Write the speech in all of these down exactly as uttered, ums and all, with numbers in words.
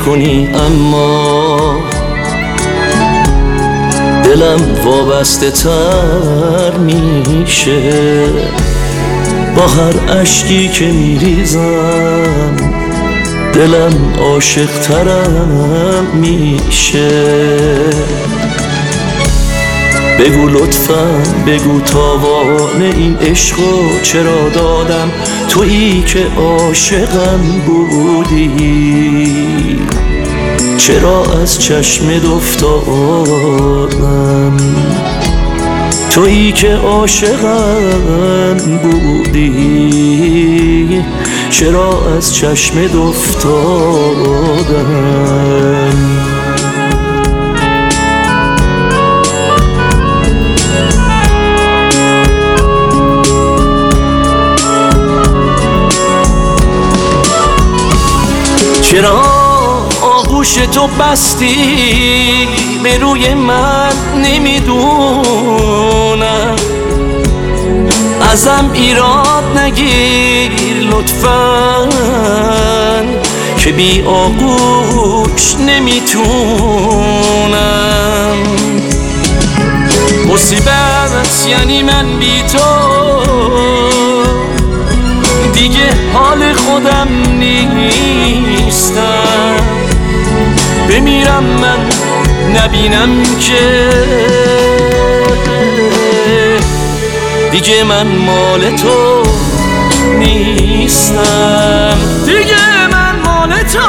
میکنی اما دلم وابسته تر میشه. با هر اشکی که میریزم دلم عاشق ترم میشه. بگو لطفاً بگو تاوان این عشقو چرا دادم، تویی که عاشقم بودی چرا از چشمت افتادم. تویی که عاشقم بودی چرا از چشمت افتادم. چرا آغوش تو بستی به روی من نمیدونم، ازم ایراد نگیر لطفاً که بی آغوش نمیتونم. مصیبت یعنی من بی تو دیگه حال خودم نیستم. بمیرم من نبینم که دیگه من مال تو نیستم. دیگه من مال تو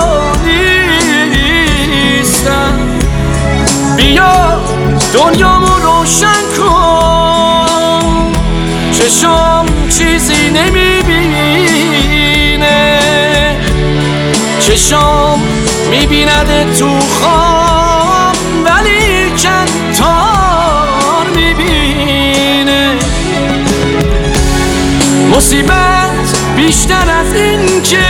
نیستم. بیا دنیامو روشن کن، چشم چیزی نمیبینه، چشم میبینده تو خواب ولی کنتار میبینه. مصیبت بیشتر از این که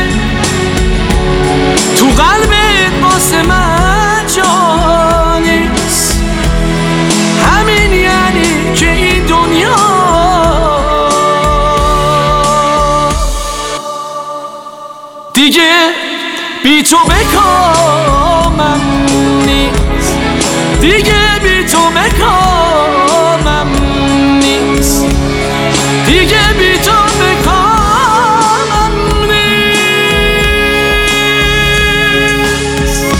تو قلبت واسه من جا نیست، همین یعنی که این دنیا دیگه بی تو بکامم نیست. دیگه بی تو بکامم نیست. دیگه بی تو بکامم نیست.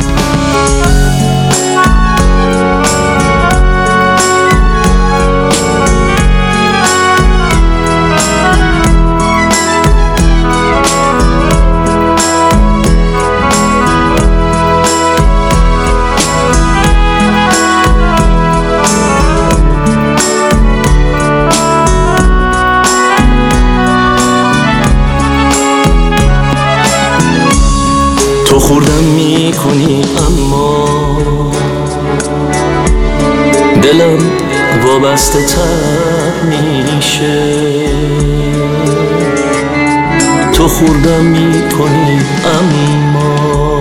تو خوردم میکنی اما دلم وابسته تر میشه. تو خوردم میکنی اما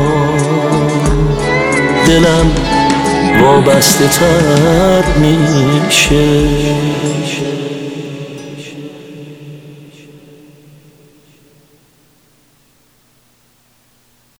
دلم وابسته تر میشه.